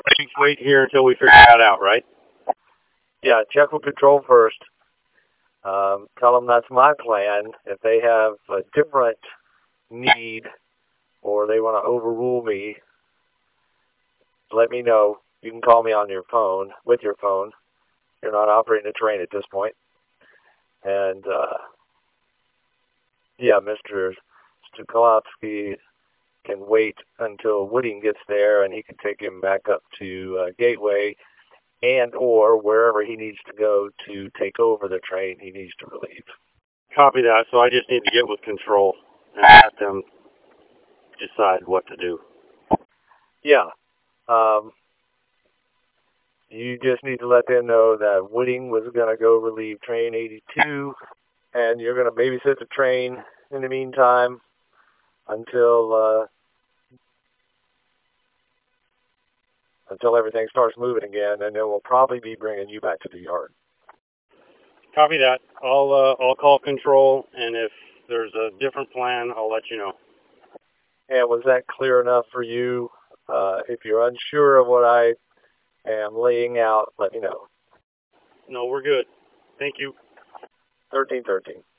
Wait here until we figure that out, right? Yeah, check with control first. Tell them that's my plan. If they have a different need or they want to overrule me, let me know. You can call me on your phone, with your phone. You're not operating a train at this point. And, yeah, Mr. Stukolowski can wait until Wooding gets there and he can take him back up to Gateway and or wherever he needs to go to take over the train he needs to relieve. Copy that. So I just need to get with control and have them decide what to do. Yeah. You just need to let them know that Wooding was going to go relieve train 82 and you're going to babysit the train in the meantime until everything starts moving again, and then we'll probably be bringing you back to the yard. Copy that. I'll call control, and if there's a different plan, I'll let you know. And was that clear enough for you? If you're unsure of what I am laying out, let me know. No, we're good. Thank you. 1313.